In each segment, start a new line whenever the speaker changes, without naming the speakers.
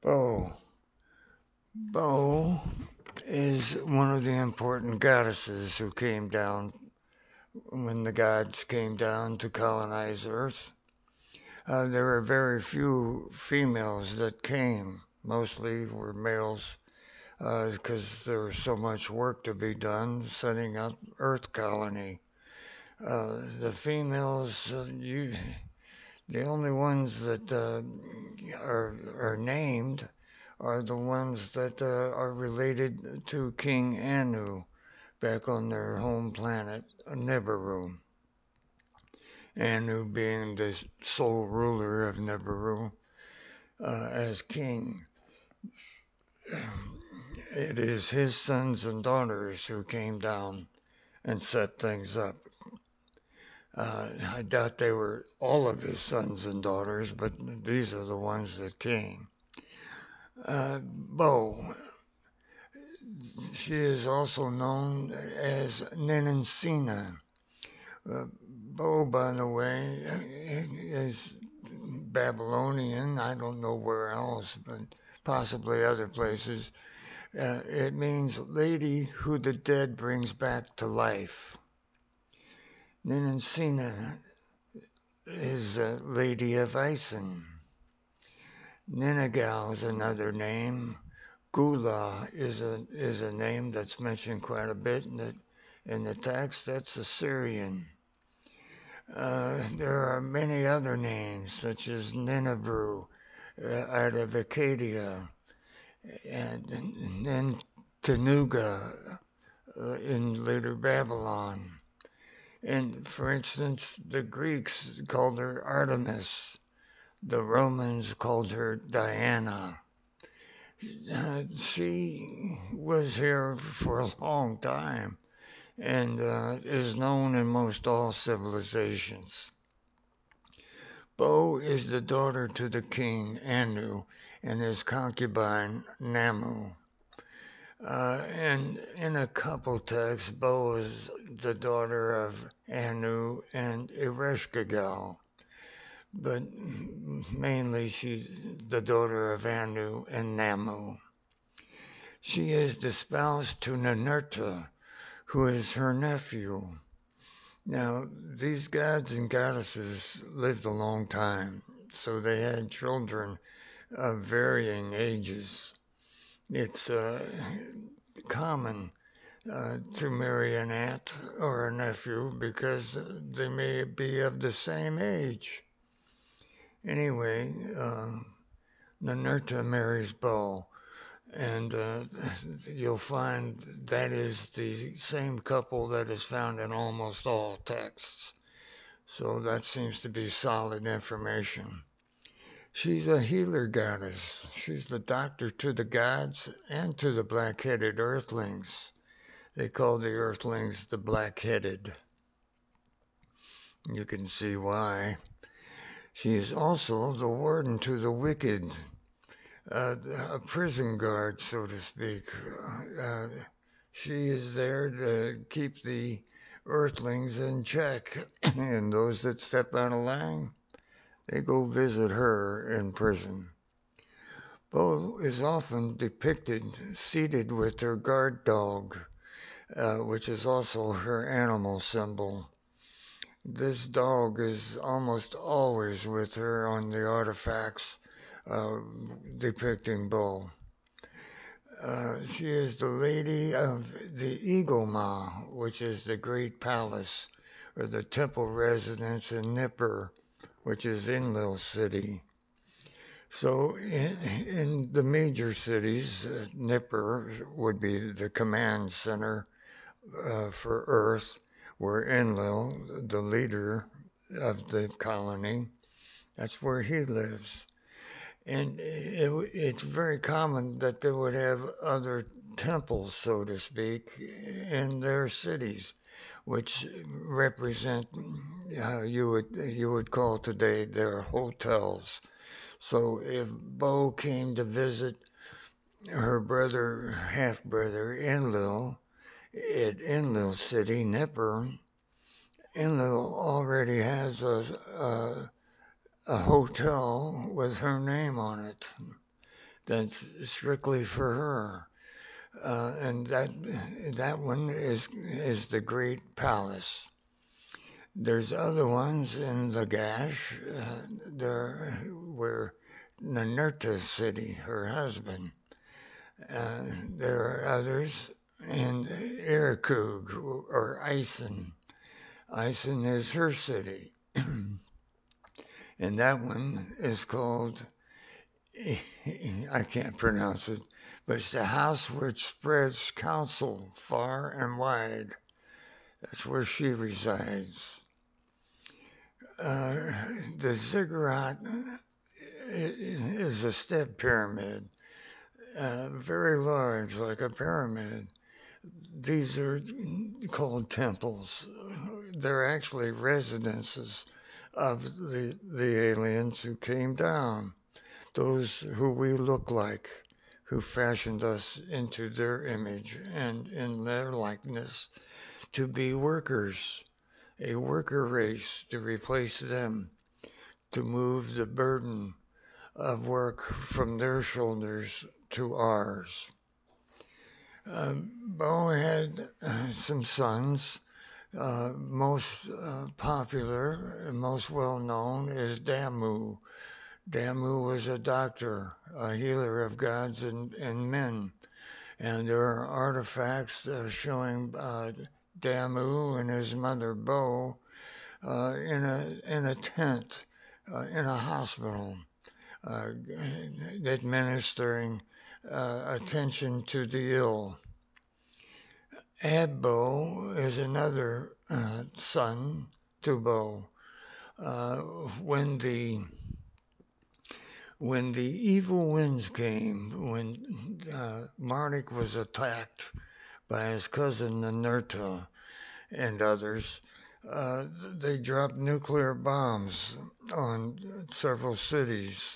Bo. Bo is one of the important goddesses who came down when the gods came down to colonize Earth. There were very few females that came. Mostly were males because there was so much work to be done setting up Earth colony. The females, the only ones that are named are the ones that are related to King Anu back on their home planet, Nibiru. Anu being the sole ruler of Nibiru as king. It is his sons and daughters who came down and set things up. I doubt they were all of his sons and daughters, but these are the ones that came. Bo. She is also known as Ninansina. Bo, by the way, is Babylonian. I don't know where else, but possibly other places. It means lady who the dead brings back to life. Ninansina is Lady of Ison. Ninagal is another name. Gula is a name that's mentioned quite a bit in the text. That's Assyrian. There are many other names, such as Nineveh out of Acadia, and then Tanuga in later Babylon. And for instance, the Greeks called her Artemis. The Romans called her Diana. She was here for a long time and is known in most all civilizations. Bo is the daughter to the king Anu and his concubine Namu. And in a couple texts, Bo is the daughter of Anu and Ereshkigal, but mainly she's the daughter of Anu and Namu. She is the spouse to Ninurta, who is her nephew. Now, these gods and goddesses lived a long time, so they had children of varying ages. It's common to marry an aunt or a nephew because they may be of the same age. Anyway, Ninurta marries Bo, and you'll find that is the same couple that is found in almost all texts. So that seems to be solid information. She's a healer goddess. She's the doctor to the gods and to the black-headed earthlings. They call the earthlings the black-headed. You can see why. She is also the warden to the wicked, a prison guard, so to speak. She is there to keep the earthlings in check, and those that step out of line, they go visit her in prison. Bo is often depicted seated with her guard dog, which is also her animal symbol. This dog is almost always with her on the artifacts depicting Bo. She is the lady of the Eagle-Ma, which is the great palace or the temple residence in Nippur, which is Enlil city. So in the major cities, Nippur would be the command center for Earth, where Enlil, the leader of the colony, that's where he lives. And it's very common that they would have other temples, so to speak, in their cities, which represent you would call today their hotels. So if Bo came to visit her brother, half brother Enlil at Enlil City, Nippur, Enlil already has a hotel with her name on it. that's strictly for her. And that one is the Great Palace. There's other ones in Lagash, there where Ninurta city, her husband. There are others in Erikug or Isen. Isen is her city. And that one is called, I can't pronounce it, but it's the house which spreads counsel far and wide. That's where she resides. The ziggurat is a step pyramid, very large, like a pyramid. These are called temples. They're actually residences of the aliens who came down, those who we look like, who fashioned us into their image and in their likeness to be workers, a worker race to replace them, to move the burden of work from their shoulders to ours. Bo had some sons. Most popular and most well known is Damu. Damu was a doctor, a healer of gods and men. And there are artifacts showing Damu and his mother Bo in a tent in a hospital, administering attention to the ill. Abbo is another son to Bo. When the evil winds came, when Marduk was attacked by his cousin Ninurta and others, they dropped nuclear bombs on several cities,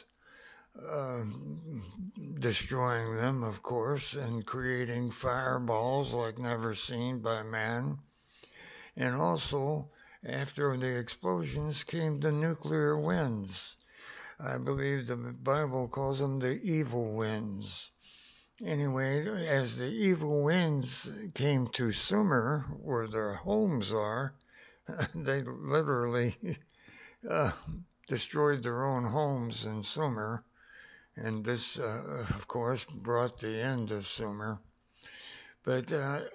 destroying them, of course, and creating fireballs like never seen by man. And also, after the explosions came the nuclear winds. I believe the Bible calls them the evil winds. Anyway, as the evil winds came to Sumer, where their homes are, they literally destroyed their own homes in Sumer. And this, of course, brought the end of Sumer. But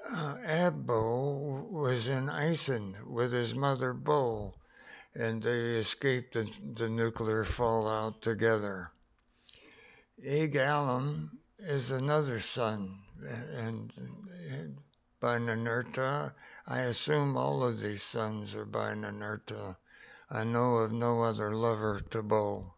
Abbo was in Isen with his mother Bo, and they escaped the nuclear fallout together. Agallam is another son, and by Ninurta. I assume all of these sons are by Ninurta. I know of no other lover to Bo.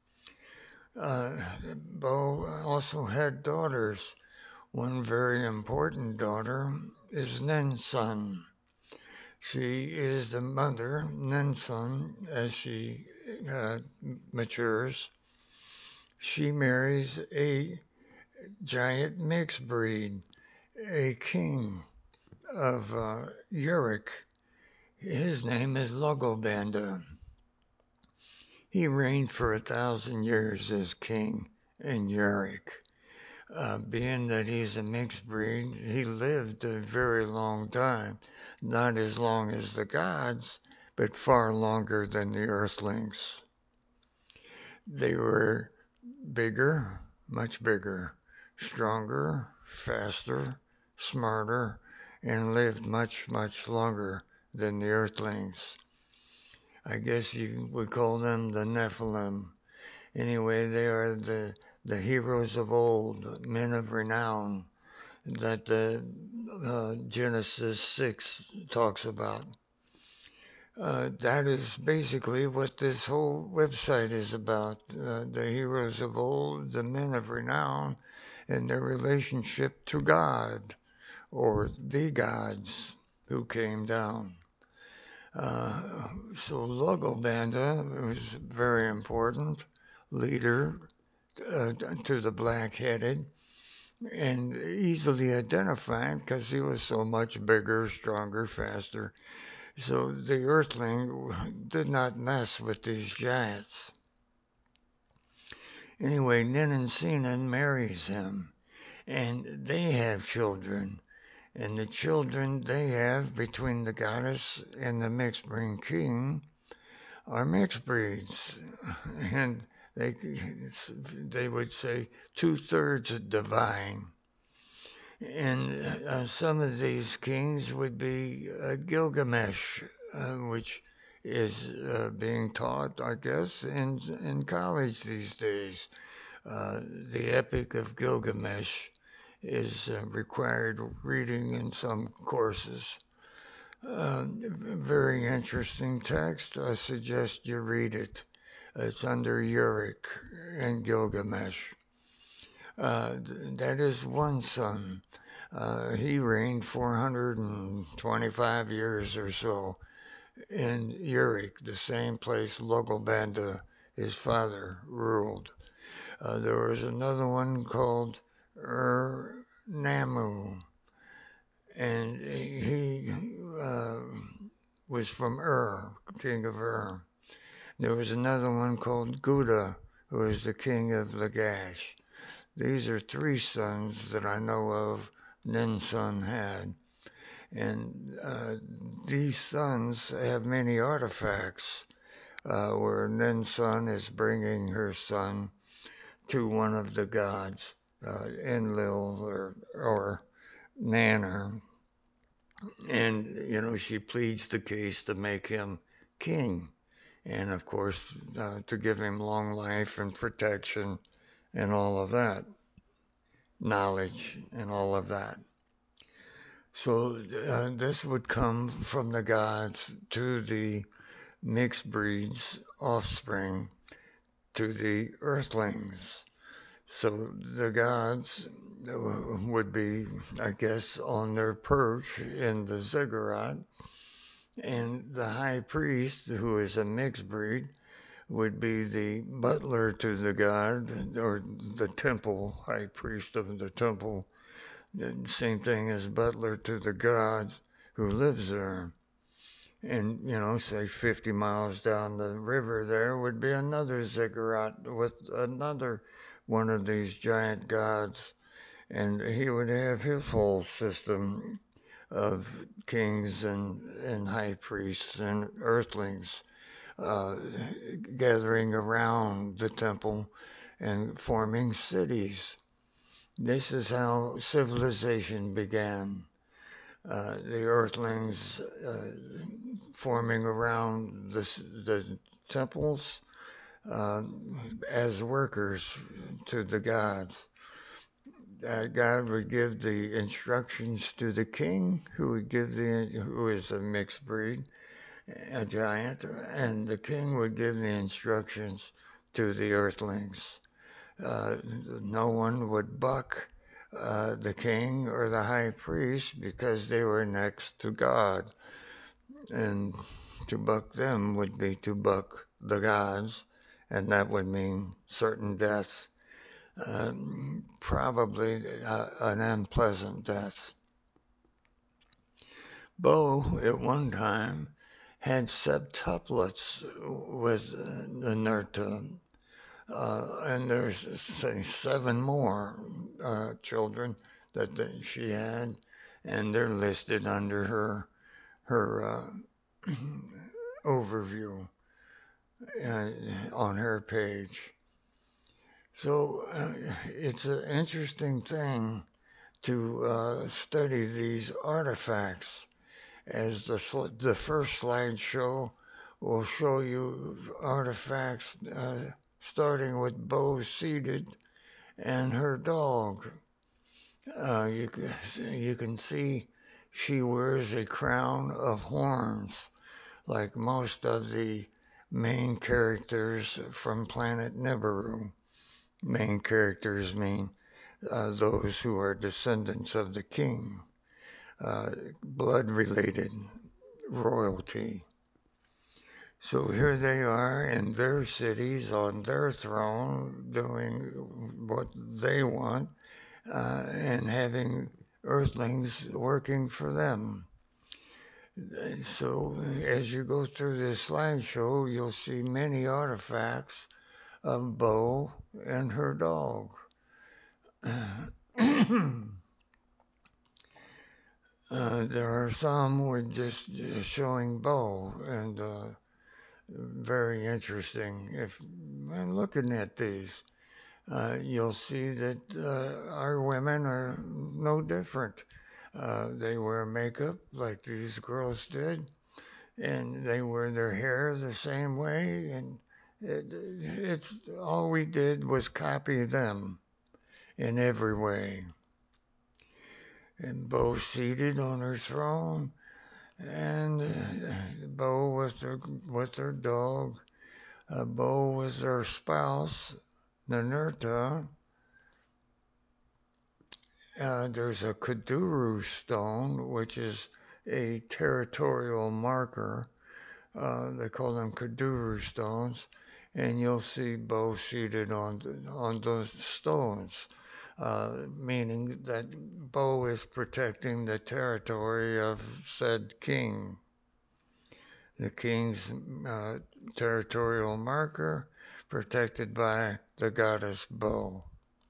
Bo also had daughters. One very important daughter is Nensun. She is the mother, Nensun, as she matures. She marries a giant mixed breed, a king of Uruk. His name is Logobanda. He reigned for 1,000 years as king in Uruk. Being that he's a mixed breed, he lived a very long time. Not as long as the gods, but far longer than the earthlings. They were bigger, much bigger, stronger, faster, smarter, and lived much, much longer than the earthlings. I guess you would call them the Nephilim. Anyway, they are the heroes of old, men of renown, that Genesis 6 talks about. That is basically what this whole website is about. The heroes of old, the men of renown, and their relationship to God, or the gods who came down. So Logobanda was very important, leader to the black-headed, and easily identified because he was so much bigger, stronger, faster. So the earthling did not mess with these giants. Anyway, Ninan marries him, and they have children. And the children they have between the goddess and the mixed breed king are mixed breeds. And they would say 2/3 divine. And some of these kings would be Gilgamesh, which is being taught, I guess, in college these days. The Epic of Gilgamesh is required reading in some courses. Very interesting text. I suggest you read it. It's under Uruk and Gilgamesh. That is one son. He reigned 425 years or so in Uruk, the same place Logobanda, his father, ruled. There was another one called Namu, and he was from king of There was another one called Gouda, who was the king of Lagash. These are three sons that I know of Ninsun had. And these sons have many artifacts where Ninsun is bringing her son to one of the gods, Enlil or Nanner. And, she pleads the case to make him king. And, of course, to give him long life and protection and all of that, knowledge and all of that. So this would come from the gods to the mixed breeds, offspring, to the earthlings. So the gods would be, I guess, on their perch in the ziggurat, and the high priest, who is a mixed breed, would be the butler to the god, or the temple, high priest of the temple. Same thing as butler to the gods who lives there. And, say 50 miles down the river there would be another ziggurat with another one of these giant gods. And he would have his whole system of kings and high priests and earthlings gathering around the temple and forming cities. This is how civilization began. The earthlings forming around the temples as workers to the gods. God would give the instructions to the king, who is a mixed breed, a giant, and the king would give the instructions to the earthlings. No one would buck the king or the high priest because they were next to God. And to buck them would be to buck the gods, and that would mean certain deaths, probably an unpleasant death. Bo, at one time, had septuplets with Ninurta. And there's, say, 7 more children that she had, and they're listed under her overview on her page. So it's an interesting thing to study these artifacts, as the first slideshow will show you artifacts starting with Bo seated and her dog. You can see she wears a crown of horns, like most of the main characters from Planet Nibiru. Main characters mean those who are descendants of the king, blood-related royalty. So here they are in their cities, on their throne, doing what they want, and having earthlings working for them. So as you go through this slideshow, you'll see many artifacts of Bo and her dog. There are some with just showing Bo, and very interesting. If I'm looking at these, you'll see that our women are no different. They wear makeup like these girls did, and they wear their hair the same way, and it's all we did was copy them in every way. And Bo seated on her throne, and Bo with her dog. Bo was her spouse, Ninurta. There's a Kuduru stone, which is a territorial marker. They call them Kuduru stones, and you'll see Bo seated on those stones, meaning that Bo is protecting the territory of said king. The king's territorial marker protected by the goddess Bo.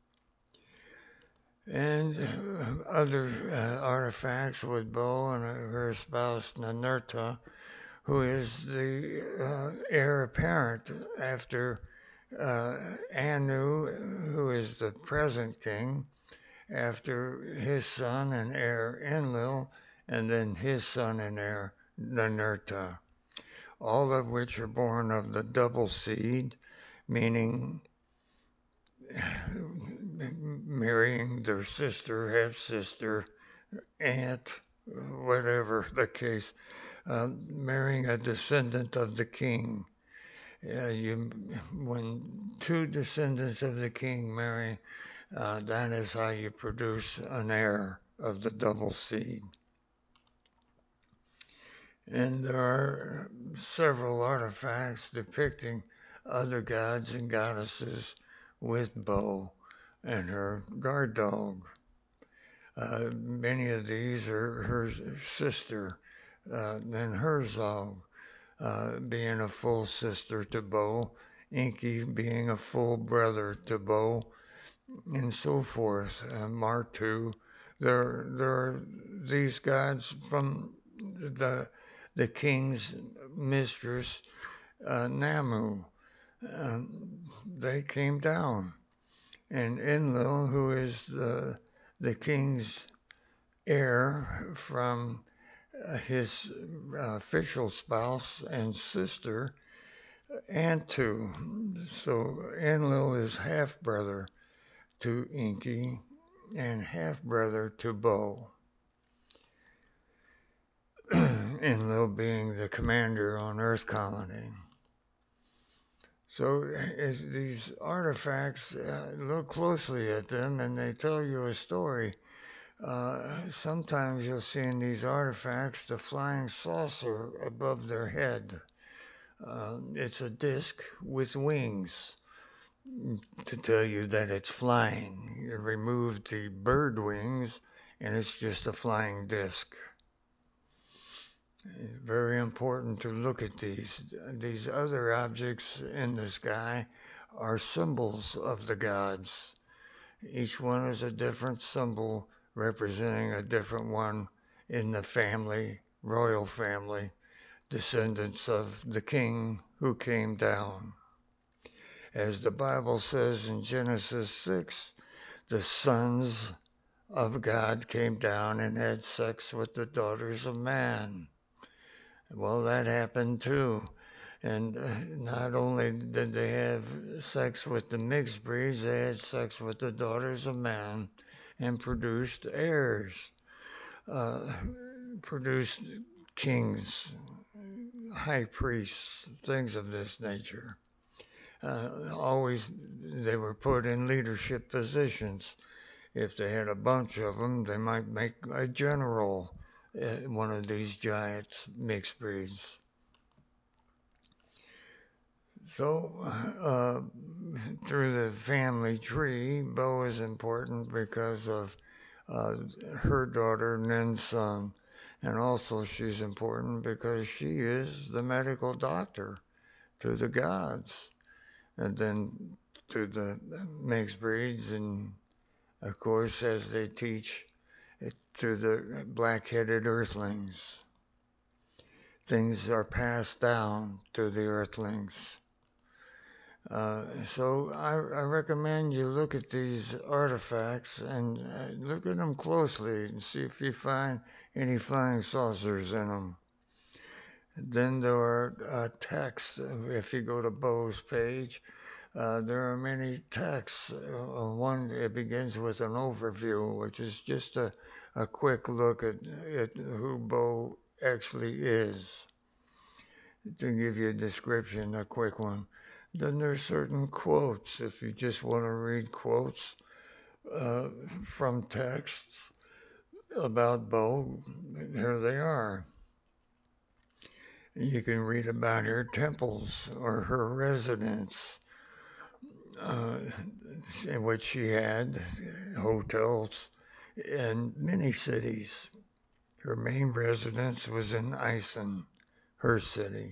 And other artifacts with Bo and her spouse Ninurta, who is the heir apparent after Anu, who is the present king, after his son and heir Enlil, and then his son and heir Ninurta, all of which are born of the double seed, meaning marrying their sister, half-sister, aunt, whatever the case, marrying a descendant of the king. When two descendants of the king marry, that is how you produce an heir of the double seed. And there are several artifacts depicting other gods and goddesses with Bo and her guard dog. Many of these are her sister, then Herzog, being a full sister to Bo, Enki being a full brother to Bo, and so forth. Martu. There are these gods from the king's mistress, Namu. They came down. And Enlil, who is the king's heir from his official spouse and sister, Antu. So Enlil is half-brother to Enki and half-brother to Bo. Enlil being the commander on Earth Colony. So as these artifacts, look closely at them and they tell you a story. Sometimes you'll see in these artifacts the flying saucer above their head. It's a disc with wings to tell you that it's flying. You remove the bird wings and it's just a flying disc. Very important to look at these. These other objects in the sky are symbols of the gods. Each one is a different symbol representing a different one in the family, royal family, descendants of the king who came down. As the Bible says in Genesis 6, the sons of God came down and had sex with the daughters of man. Well, that happened too. And not only did they have sex with the mixed breeds, they had sex with the daughters of man and produced heirs, produced kings, high priests, things of this nature. Always they were put in leadership positions. If they had a bunch of them, they might make a general, one of these giant mixed breeds. So, through the family tree, Bo is important because of her daughter, Ninsun. And also she's important because she is the medical doctor to the gods. and then to the mixed breeds, and of course, as they teach it to the black-headed earthlings. Things are passed down to the earthlings. So I recommend you look at these artifacts and look at them closely and see if you find any flying saucers in them. Then there are texts. If you go to Bo's page, there are many texts. One, it begins with an overview, which is just a quick look at who Bo actually is, to give you a description, a quick one. Then there's certain quotes. If you just want to read quotes from texts about Bo, here they are. You can read about her temples or her residence, in which she had hotels in many cities. Her main residence was in Isen, her city.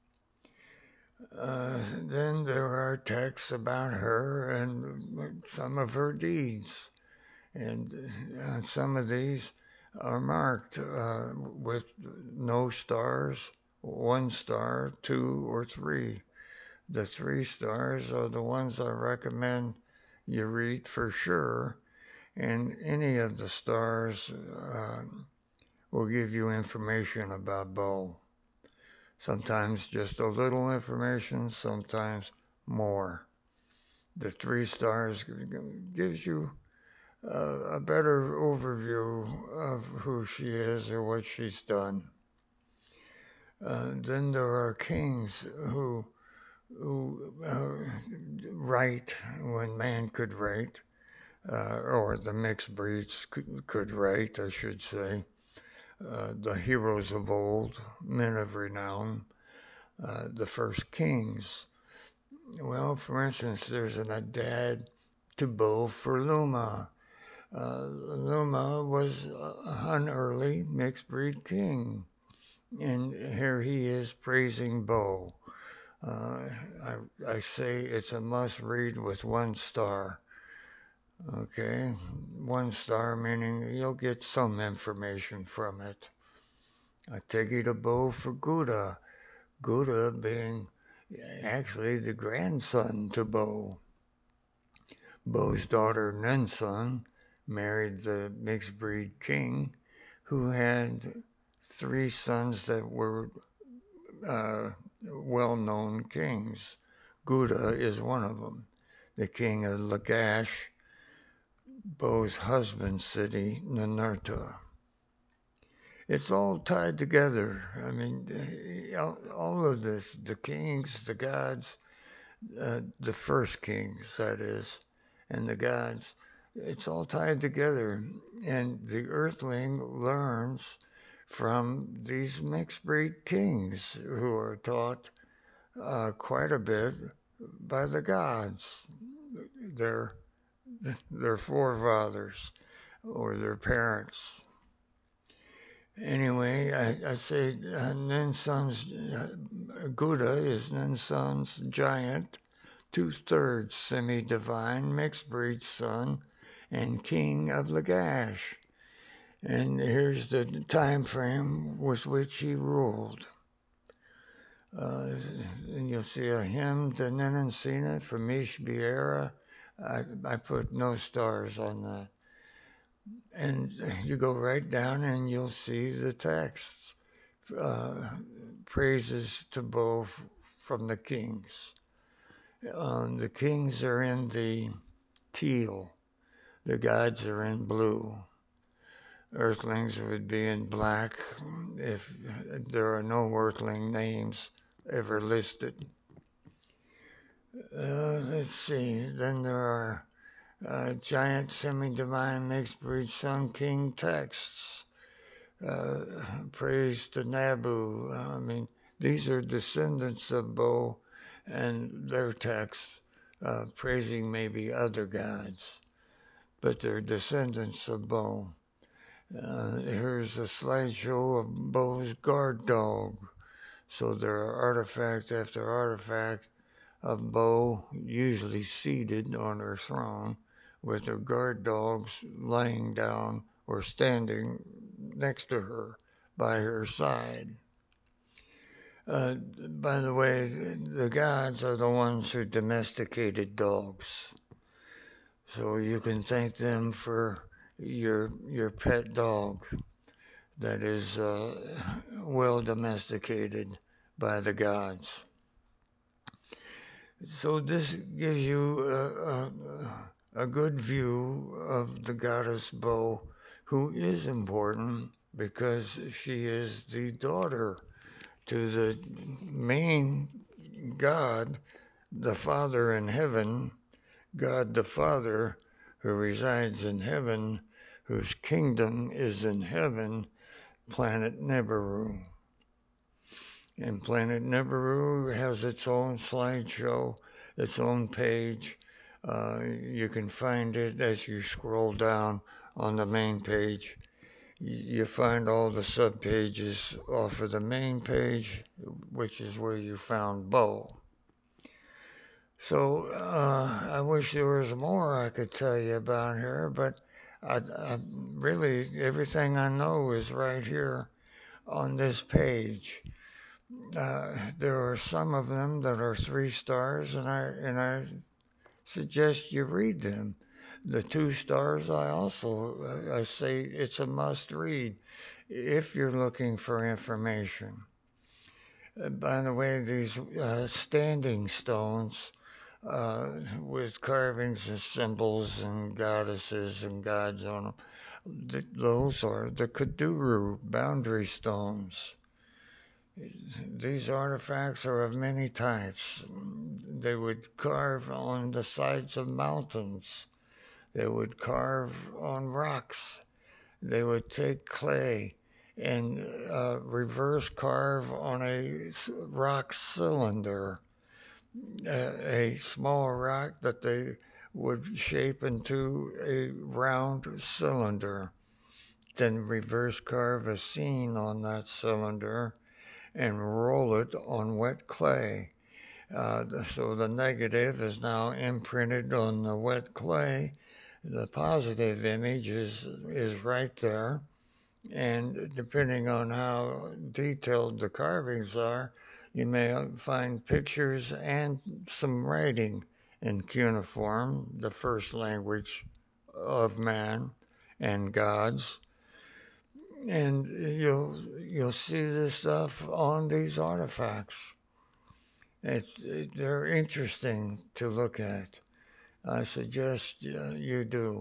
Then there are texts about her and some of her deeds. And some of these are marked with no stars, 1 star, 2, or 3. The 3 stars are the ones I recommend you read for sure, and any of the stars will give you information about Bo. Sometimes just a little information, sometimes more. The 3 stars gives you a better overview of who she is or what she's done. Then there are kings who write when man could write, or the mixed breeds could write, I should say. The heroes of old, men of renown, the first kings. Well, for instance, there's an Adad to Bo for Luma. Luma was an early mixed breed king, and here he is praising Bo. I say it's a must read with 1 star. Okay, 1 star meaning you'll get some information from it. I take you to Bo for Gouda. Gouda being actually the grandson to Bo. Bo's daughter Nensun married the mixed breed king, who had 3 sons that were well-known kings. Gouda is one of them, the king of Lagash, Bo's husband's city, Ninurta. It's all tied together. I mean, all of this, the kings, the gods, the first kings, that is, and the gods, it's all tied together. And the earthling learns from these mixed breed kings who are taught quite a bit by the gods, their forefathers or their parents. Anyway, I say Ninsun's Gouda is Ninsun's giant, 2/3 semi-divine mixed breed son and king of Lagash. And here's the time frame with which he ruled. And you'll see a hymn to Ninansina from Ishbiera. I put no stars on that. And you go right down and you'll see the texts, praises to Bo from the kings. The kings are in the teal. The gods are in blue. Earthlings would be in black if there are no earthling names ever listed. Let's see. Then there are giant semi-divine mixed breed sun king texts. Praise to Nabu. I mean, these are descendants of Bo and their texts praising maybe other gods, but they're descendants of Bo. Here's a slideshow of Bo's guard dog. So there are artifact after artifact of Bo, usually seated on her throne, with her guard dogs lying down or standing next to her by her side. By the way, the gods are the ones who domesticated dogs. So you can thank them for your pet dog that is well domesticated by the gods. So this gives you a good view of the goddess Bo, who is important because she is the daughter to the main God, the Father in heaven, God the Father, who resides in heaven, whose kingdom is in heaven, planet Nibiru. And planet Nibiru has its own slideshow, its own page. You can find it as you scroll down on the main page. You find all the subpages off of the main page, which is where you found Bo. So I wish there was more I could tell you about her, but really everything I know is right here on this page. There are some of them that are 3 stars, and I suggest you read them. The 2 stars, I say it's a must read if you're looking for information. By the way, these standing stones with carvings and symbols and goddesses and gods on them, those are the Kuduru boundary stones. These artifacts are of many types. They would carve on the sides of mountains. They would carve on rocks. They would take clay and reverse carve on a rock cylinder, a small rock that they would shape into a round cylinder, then reverse carve a scene on that cylinder and roll it on wet clay. So the negative is now imprinted on the wet clay. The positive image is right there. And depending on how detailed the carvings are, you may find pictures and some writing in cuneiform, the first language of man and gods. And you'll see this stuff on these artifacts. They're interesting to look at. I suggest you do.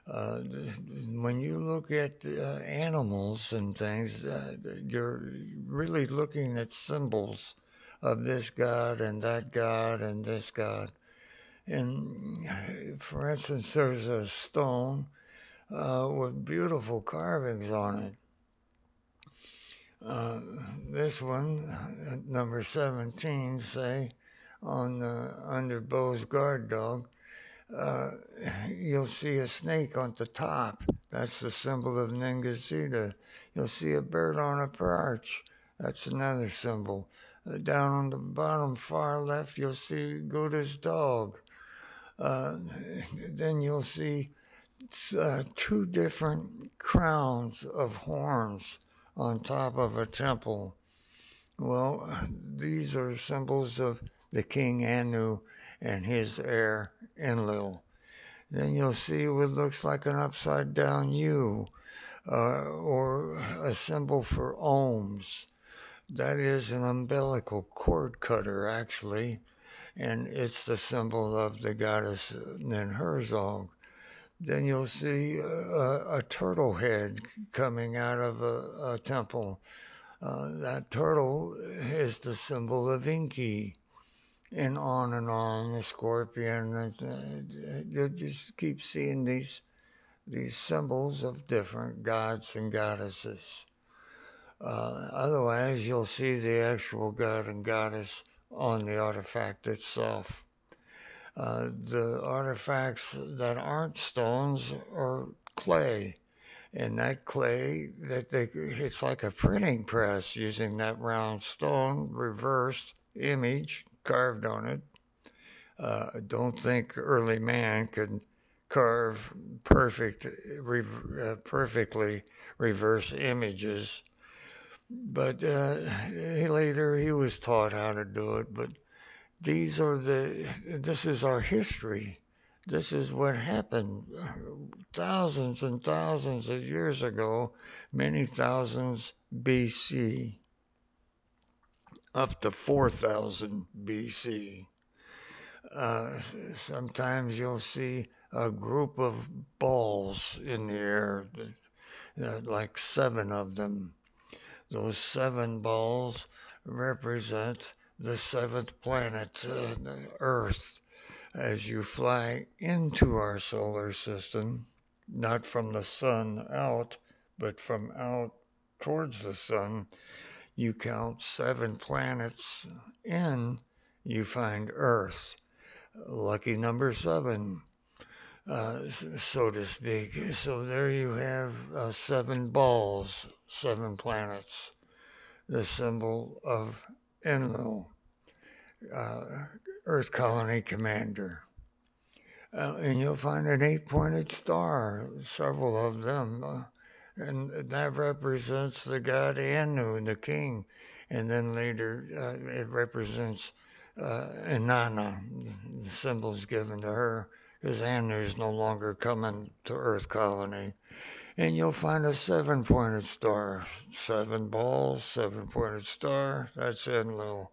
When you look at animals and things, you're really looking at symbols of this god and that god and this god. And for instance, there's a stone with beautiful carvings on it. This one, number 17, say, on under Bo's guard dog, you'll see a snake on the top. That's the symbol of Ningazida. You'll see a bird on a perch. That's another symbol. Down on the bottom far left, you'll see Buddha's dog. Then you'll see 2 different crowns of horns on top of a temple. Well, these are symbols of the king Anu and his heir Enlil. Then you'll see what looks like an upside down U, or a symbol for ohms. That is an umbilical cord cutter, actually, and it's the symbol of the goddess Ninhursag. Then you'll see a turtle head coming out of a temple. That turtle is the symbol of Enki. And on, the scorpion. You just keep seeing these symbols of different gods and goddesses. Otherwise, you'll see the actual god and goddess on the artifact itself. The artifacts that aren't stones are clay. And that clay, it's like a printing press using that round stone, reversed image carved on it. Don't think early man could carve perfectly reverse images, but later he was taught how to do it. But this is our history. This is what happened thousands and thousands of years ago, many thousands BC, up to 4000 BC. Uh, Sometimes you'll see a group of balls in the air, like seven of them. Those seven balls represent the seventh planet, Earth. As you fly into our solar system, not from the sun out, but from out towards the sun, you count seven planets in, you find Earth. Lucky number seven, so to speak. So there you have seven balls, seven planets, the symbol of Enlil, uh, Earth Colony Commander. And you'll find an eight-pointed star, several of them, and that represents the god Anu, the king. And then later it represents Inanna, the symbols given to her, because Anu is no longer coming to Earth Colony. And you'll find a seven-pointed star, seven balls, seven-pointed star, that's Enlil.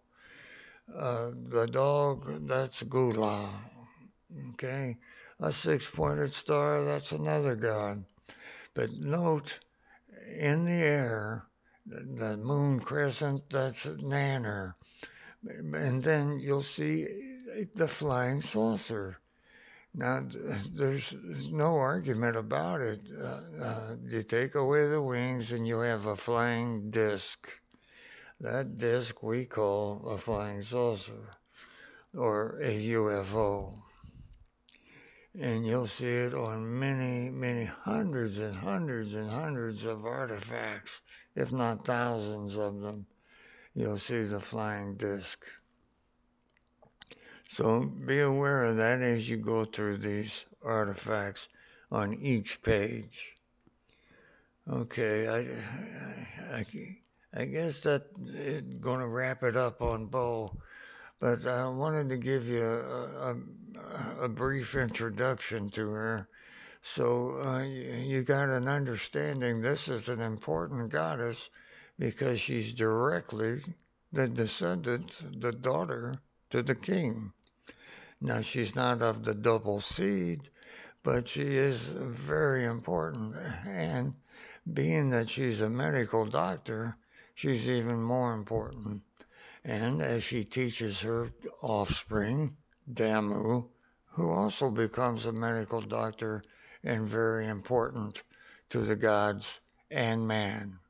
The dog, that's Gula. Okay, a six-pointed star, that's another god. But note, in the air, the moon crescent, that's Nanner. And then you'll see the flying saucer. Now, there's no argument about it. You take away the wings and you have a flying disc. That disc we call a flying saucer or a UFO. And you'll see it on many, many hundreds and hundreds and hundreds of artifacts, if not thousands of them. You'll see the flying disc. So be aware of that as you go through these artifacts on each page. Okay, I guess that's going to wrap it up on Bo. But I wanted to give you a brief introduction to her. So you got an understanding this is an important goddess because she's directly the descendant, the daughter to the king. Now she's not of the double seed, but she is very important. And being that she's a medical doctor, she's even more important. And as she teaches her offspring, Damu, who also becomes a medical doctor and very important to the gods and man.